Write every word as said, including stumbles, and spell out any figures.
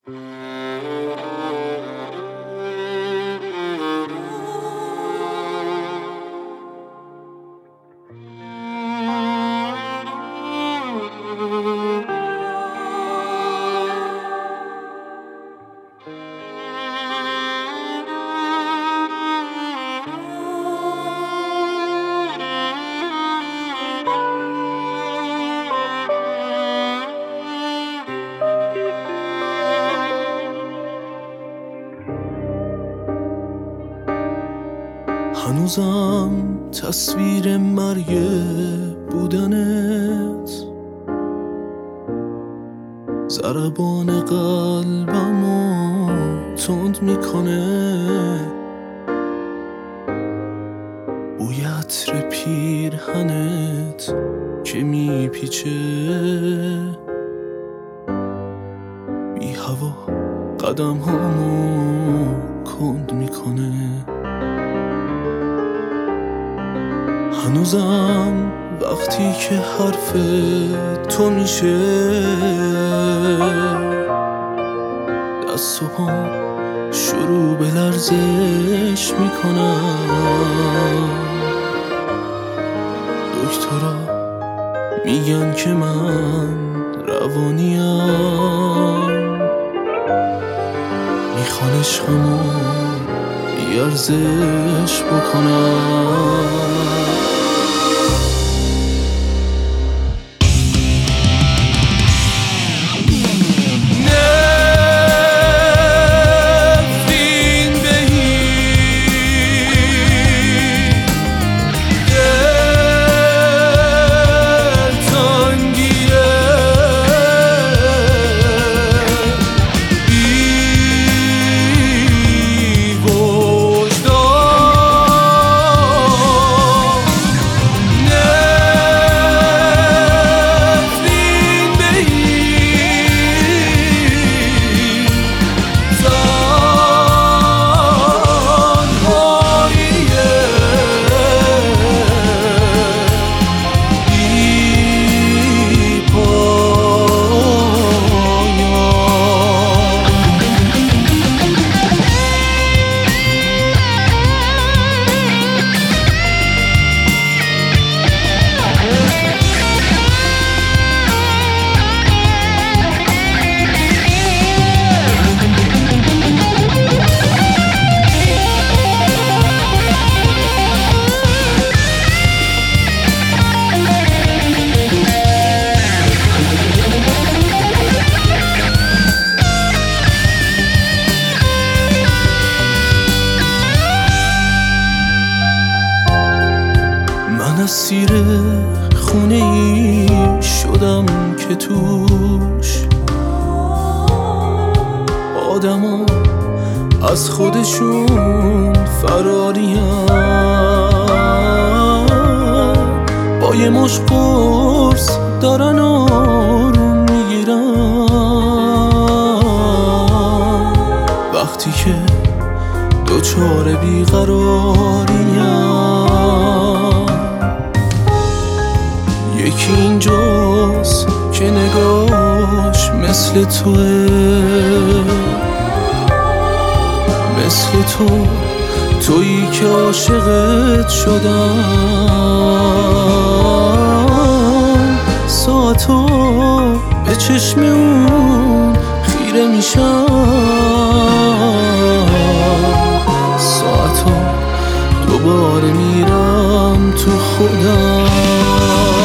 هنوزم تصویر مرگ بودنت ضربان قلبمو تند میکنه، بوی عطر پیرهنت که میپیچه بی هوا قدم هامو کند میکنه. هنوزم وقتی که حرف تو میشه دست و پام شروع به لرزش میکنم. دکترا میگن که من روانیم، میخوان عشقمو بیارزش بکنم. اسیر خونه ای شدم که توش آدما از خودشون فراریم، با یه مشت قرص دارن آروم میگیرن. وقتی که دوچار بیقراریم یکی اینجاست که نگاش مثل توه، مثل تو تویی که عاشقت شدم. ساعتا به چشم اون خیره میشم، ساعتا دوباره میرم تو خودم.